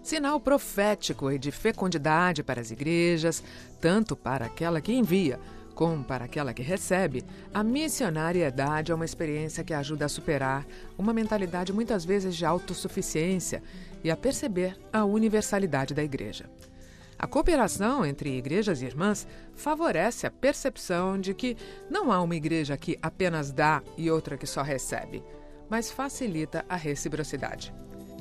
Sinal profético e de fecundidade para as igrejas, tanto para aquela que envia como para aquela que recebe, a missionariedade é uma experiência que ajuda a superar uma mentalidade muitas vezes de autossuficiência e a perceber a universalidade da igreja. A cooperação entre igrejas e irmãs favorece a percepção de que não há uma igreja que apenas dá e outra que só recebe, mas facilita a reciprocidade.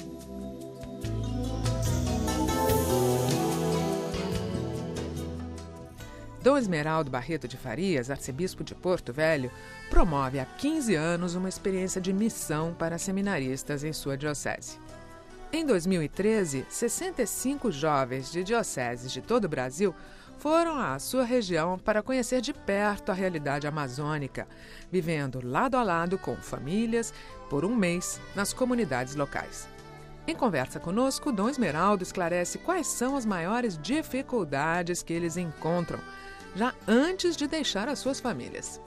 Dom Esmeraldo Barreto de Farias, arcebispo de Porto Velho, promove há 15 anos uma experiência de missão para seminaristas em sua diocese. Em 2013, 65 jovens de dioceses de todo o Brasil foram à sua região para conhecer de perto a realidade amazônica, vivendo lado a lado com famílias por um mês nas comunidades locais. Em conversa conosco, Dom Esmeraldo esclarece quais são as maiores dificuldades que eles encontram já antes de deixar as suas famílias.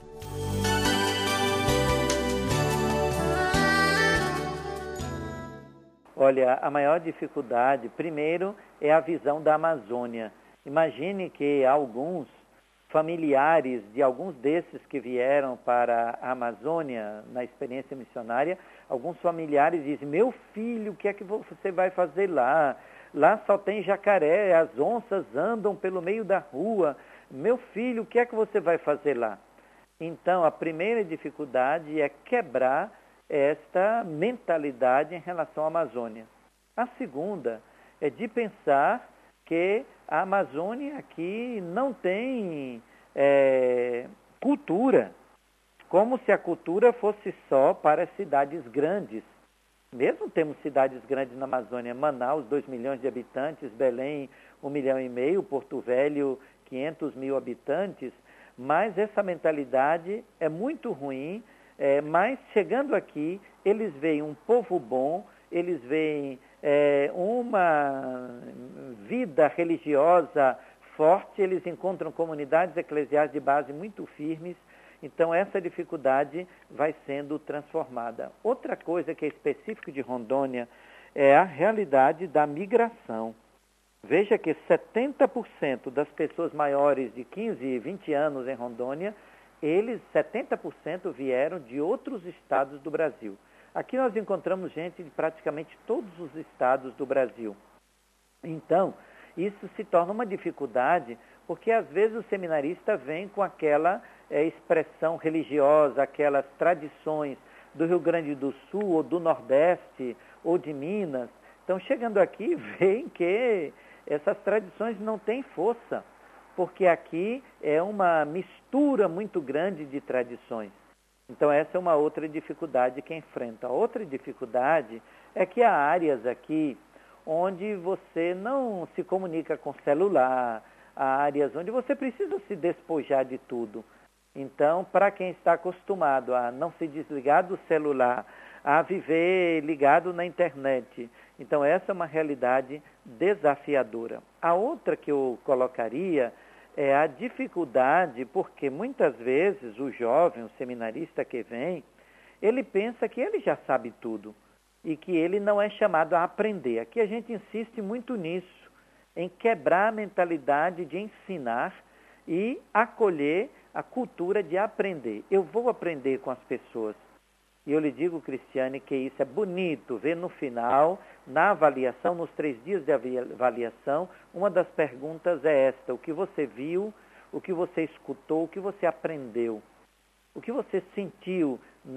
Olha, a maior dificuldade, primeiro, é a visão da Amazônia. Imagine que alguns familiares de alguns desses que vieram para a Amazônia na experiência missionária, alguns familiares dizem: meu filho, o que é que você vai fazer lá? Lá só tem jacaré, as onças andam pelo meio da rua. Meu filho, o que é que você vai fazer lá? Então, a primeira dificuldade é quebrar esta mentalidade em relação à Amazônia. A segunda é de pensar que a Amazônia aqui não tem cultura, como se a cultura fosse só para as cidades grandes. Mesmo temos cidades grandes na Amazônia, Manaus, 2 milhões de habitantes, Belém, 1,5 milhão, Porto Velho, 500 mil habitantes, mas essa mentalidade é muito ruim, mas chegando aqui, eles veem um povo bom, eles veem uma vida religiosa forte, eles encontram comunidades eclesiais de base muito firmes. Então, essa dificuldade vai sendo transformada. Outra coisa que é específica de Rondônia é a realidade da migração. Veja que 70% das pessoas maiores de 15 e 20 anos em Rondônia, 70% vieram de outros estados do Brasil. Aqui nós encontramos gente de praticamente todos os estados do Brasil. Então, isso se torna uma dificuldade, porque às vezes o seminarista vem com aquela expressão religiosa, aquelas tradições do Rio Grande do Sul, ou do Nordeste, ou de Minas. Então, chegando aqui, veem que essas tradições não têm força, porque aqui é uma mistura muito grande de tradições. Então, essa é uma outra dificuldade que enfrenta. A outra dificuldade é que há áreas aqui onde você não se comunica com celular, há áreas onde você precisa se despojar de tudo. Então, para quem está acostumado a não se desligar do celular, a viver ligado na internet, então essa é uma realidade desafiadora. A outra que eu colocaria é a dificuldade, porque muitas vezes o jovem, o seminarista que vem, ele pensa que ele já sabe tudo e que ele não é chamado a aprender. Aqui a gente insiste muito nisso, em quebrar a mentalidade de ensinar e acolher a cultura de aprender. Eu vou aprender com as pessoas. E eu lhe digo, Cristiane, que isso é bonito, ver no final, na avaliação, nos 3 dias de avaliação, uma das perguntas é esta: o que você viu, o que você escutou, o que você aprendeu, o que você sentiu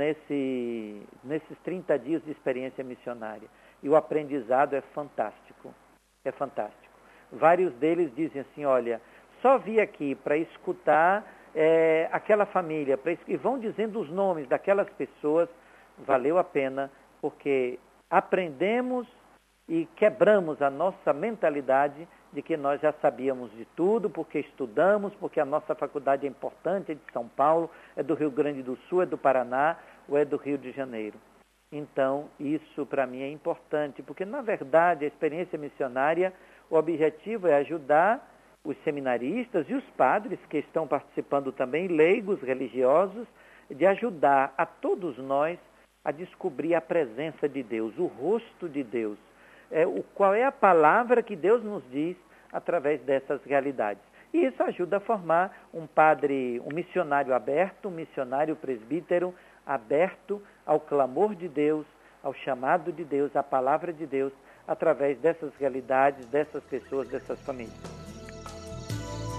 nesses 30 dias de experiência missionária. E o aprendizado é fantástico, é fantástico. Vários deles dizem assim: olha, só vi aqui para escutar aquela família, e vão dizendo os nomes daquelas pessoas. Valeu a pena, porque aprendemos e quebramos a nossa mentalidade de que nós já sabíamos de tudo, porque estudamos, porque a nossa faculdade é importante, é de São Paulo, é do Rio Grande do Sul, é do Paraná ou é do Rio de Janeiro. Então, isso para mim é importante, porque na verdade a experiência missionária, o objetivo é ajudar os seminaristas e os padres que estão participando também, leigos religiosos, de ajudar a todos nós a descobrir a presença de Deus, o rosto de Deus. qual é a palavra que Deus nos diz através dessas realidades. E isso ajuda a formar um missionário aberto, um missionário presbítero aberto ao clamor de Deus, ao chamado de Deus, à palavra de Deus, através dessas realidades, dessas pessoas, dessas famílias.